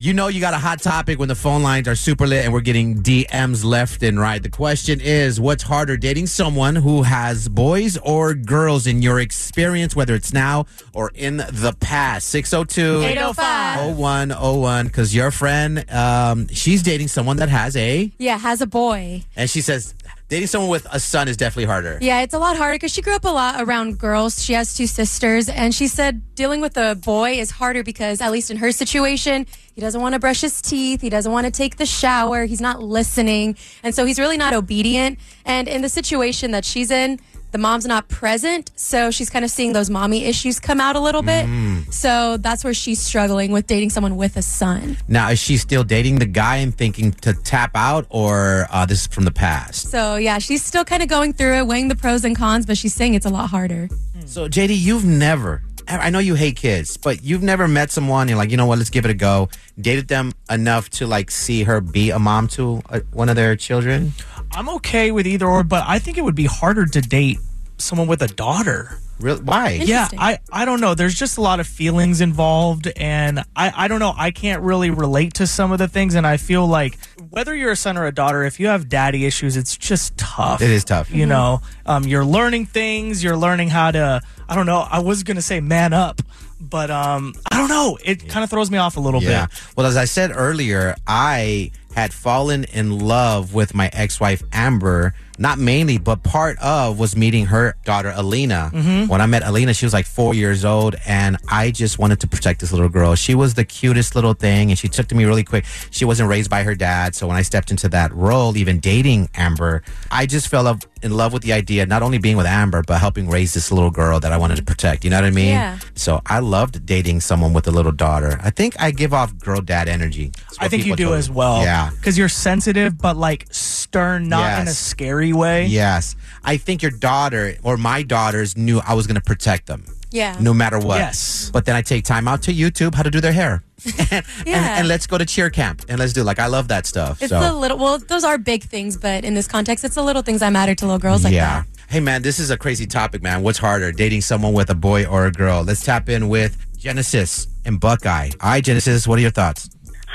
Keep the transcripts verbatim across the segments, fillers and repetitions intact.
You know you got a hot topic when the phone lines are super lit and we're getting D Ms left and right. The question is, what's harder, dating someone who has boys or girls in your experience, whether it's now or in the past? six oh two, eight oh five, oh one oh one, because your friend, um, she's dating someone that has a... Yeah, has a boy. And she says... Dating someone with a son is definitely harder. Yeah, it's a lot harder because she grew up a lot around girls. She has two sisters, and she said dealing with a boy is harder because, at least in her situation, he doesn't want to brush his teeth. He doesn't want to take the shower. He's not listening. And so he's really not obedient. And in the situation that she's in, the mom's not present, so she's kind of seeing those mommy issues come out a little bit. Mm. So that's where she's struggling with dating someone with a son. Now, is she still dating the guy and thinking to tap out, or uh, this is from the past? So, yeah, she's still kind of going through it, weighing the pros and cons, but she's saying it's a lot harder. So, J D, you've never, I know you hate kids, but you've never met someone and you're like, you know what, let's give it a go. Dated them enough to, like, see her be a mom to a, one of their children? I'm okay with either or, but I think it would be harder to date someone with a daughter. Really? Why? Yeah, I, I don't know. There's just a lot of feelings involved, and I, I don't know. I can't really relate to some of the things, and I feel like whether you're a son or a daughter, if you have daddy issues, it's just tough. It is tough. You mm-hmm. know, um, you're learning things. You're learning how to, I don't know. I was going to say man up, but um, I don't know. It yeah. kind of throws me off a little yeah. bit. Well, as I said earlier, I had fallen in love with my ex-wife, Amber. Not mainly, but part of was meeting her daughter, Alina. Mm-hmm. When I met Alina, she was like four years old, and I just wanted to protect this little girl. She was the cutest little thing, and she took to me really quick. She wasn't raised by her dad, so when I stepped into that role, even dating Amber, I just fell in love with the idea, not only being with Amber, but helping raise this little girl that I wanted to protect. You know what I mean? Yeah. So I loved dating someone with a little daughter. I think I give off girl dad energy. I think you do as well. Yeah. Because you're sensitive, but like stern, not yes. in a scary way. Yes. I think your daughter or my daughters knew I was going to protect them. Yeah. No matter what. Yes. But then I take time out to YouTube how to do their hair. and, yeah. and, and let's go to cheer camp and let's do like I love that stuff. It's so. the little, well, those are big things, but in this context, it's the little things that matter to little girls like yeah. that. Hey, man, this is a crazy topic, man. What's harder, dating someone with a boy or a girl? Let's tap in with Genesis and Buckeye. All right, Genesis, what are your thoughts?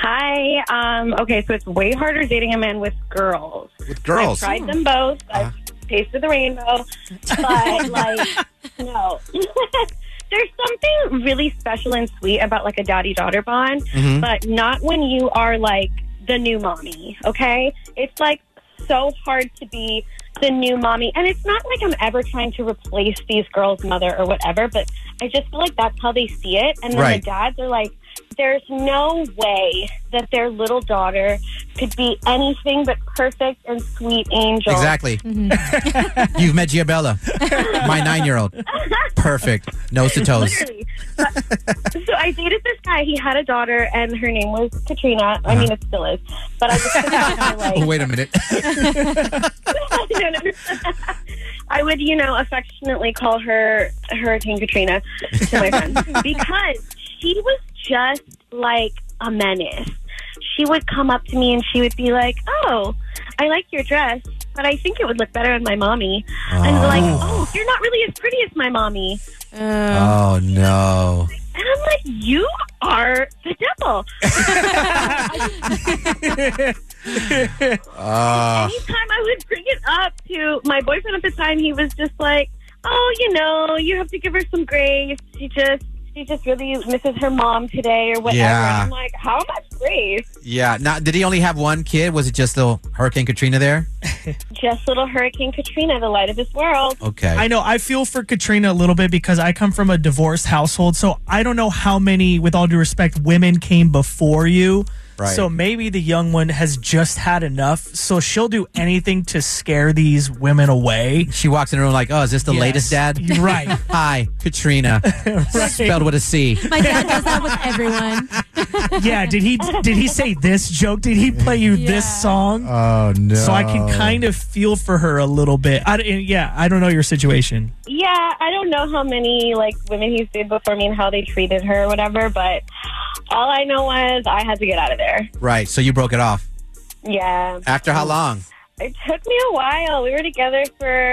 Hi. Um, okay, so it's way harder dating a man with girls. With girls? I've tried them both. Uh-huh. I've tasted the rainbow. But, like, no. There's something really special and sweet about, like, a daddy-daughter bond, mm-hmm. but not when you are, like, the new mommy, okay? It's, like, so hard to be the new mommy. And it's not like I'm ever trying to replace these girls' mother or whatever, but I just feel like that's how they see it. And then right. the dads are like, there's no way that their little daughter could be anything but perfect and sweet angel. Exactly. Mm-hmm. You've met Giabella, my nine-year-old. Perfect. Nose to toes. Literally. So I dated this guy. He had a daughter, and her name was Katrina. Uh-huh. I mean, it still is. But I just kind of like... Oh, wait a minute. no, no, no. I would, you know, affectionately call her Hurricane Katrina to my friends because she was just like a menace. She would come up to me and she would be like, oh, I like your dress, but I think it would look better on my mommy. Oh. And like, oh, you're not really as pretty as my mommy. Uh, oh, no. And I'm like, you are the devil. uh. Anytime I would bring it up to my boyfriend at the time, he was just like, oh, you know, you have to give her some grace. She just, she just really misses her mom today or whatever. Yeah. And I'm like, how much grace? Yeah. Now, did he only have one kid? Was it just little Hurricane Katrina there? Just little Hurricane Katrina, the light of this world. Okay. I know. I feel for Katrina a little bit because I come from a divorced household. So I don't know how many, with all due respect, women came before you. Right. So maybe the young one has just had enough. So she'll do anything to scare these women away. She walks in the room like, oh, is this the yes. latest dad? Right. Hi, Katrina. Right. Spelled with a C. My dad does that with everyone. Yeah. Did he did he say this joke? Did he play you yeah. this song? Oh, no. So I can kind of feel for her a little bit. I, yeah. I don't know your situation. Yeah. I don't know how many like women he's dated before me and how they treated her or whatever, but all I know was I had to get out of there. Right. So you broke it off. Yeah. After how long? It took me a while. We were together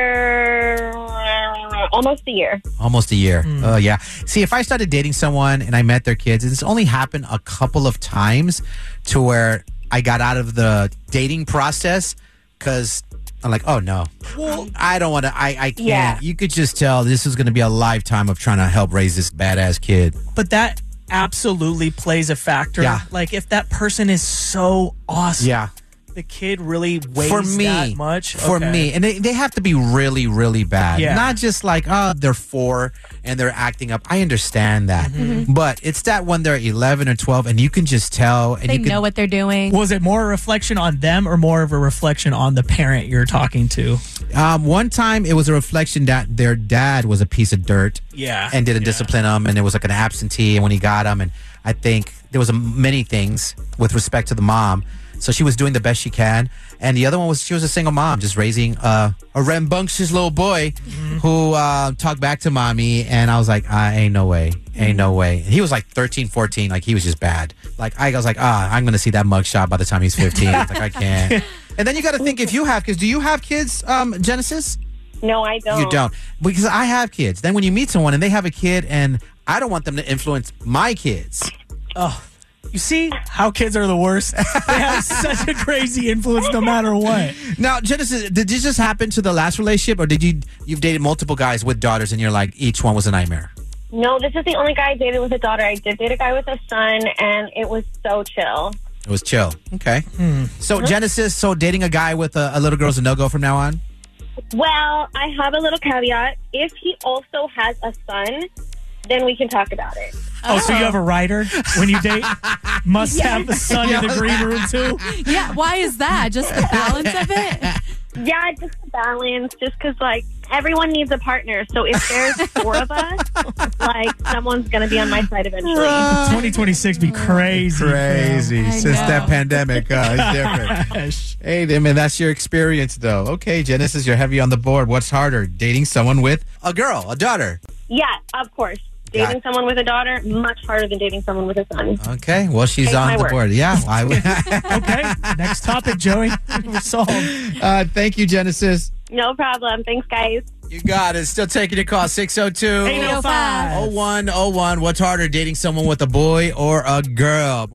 for uh, almost a year. Almost a year. Oh, mm. uh, yeah. See, if I started dating someone and I met their kids, it's only happened a couple of times to where I got out of the dating process because I'm like, oh, no. Well, I don't want to. I, I can't. Yeah. You could just tell this is going to be a lifetime of trying to help raise this badass kid. But that absolutely plays a factor. Yeah. Like, if that person is so awesome. Yeah. The kid really weighs for me, that much? For okay. me. And they, they have to be really, really bad. Yeah. Not just like, oh, they're four and they're acting up. I understand that. Mm-hmm. But it's that when they're eleven or twelve and you can just tell. And they you can, know what they're doing. Was it more a reflection on them or more of a reflection on the parent you're talking to? Um, one time it was a reflection that their dad was a piece of dirt. Yeah. And didn't yeah. discipline them. And it was like an absentee. And when he got him, and I think there was a, many things with respect to the mom. So she was doing the best she can. And the other one was she was a single mom, just raising uh, a rambunctious little boy mm-hmm. who uh, talked back to mommy. And I was like, ah, ain't no way. Ain't no way. And he was like thirteen, fourteen. Like, he was just bad. Like, I was like, ah, I'm going to see that mugshot by the time he's fifteen. I was like, I can't. And then you got to think if you have kids. Do you have kids, um, Genesis? No, I don't. You don't. Because I have kids. Then when you meet someone and they have a kid and I don't want them to influence my kids. Oh. You see how kids are the worst? They have such a crazy influence no matter what. Now, Genesis, did this just happen to the last relationship, or did you, you've dated multiple guys with daughters and you're like, each one was a nightmare? No, this is the only guy I dated with a daughter. I did date a guy with a son, and it was so chill. It was chill. Okay. Hmm. So, Genesis, so dating a guy with a, a little girl's a no-go from now on? Well, I have a little caveat. If he also has a son, then we can talk about it. Oh, oh, so you have a rider when you date? Must yes. have the son in the green room, too? Yeah, why is that? Just the balance of it? Yeah, just the balance. Just because, like, everyone needs a partner. So if there's four of us, like, someone's going to be on my side eventually. Uh, twenty twenty-six be crazy. Crazy. Since know. that pandemic, uh, it's different. Hey, I mean, that's your experience, though. Okay, Genesis, you're heavy on the board. What's harder, dating someone with a girl, a daughter? Yeah, of course. Dating someone with a daughter, much harder than dating someone with a son. Okay, well, she's Take on the word. board. Yeah. I would. Okay, next topic, Joey. We're solved. Uh, thank you, Genesis. No problem. Thanks, guys. You got it. Still taking your call. six oh two, eight oh five, oh one oh one. What's harder, dating someone with a boy or a girl?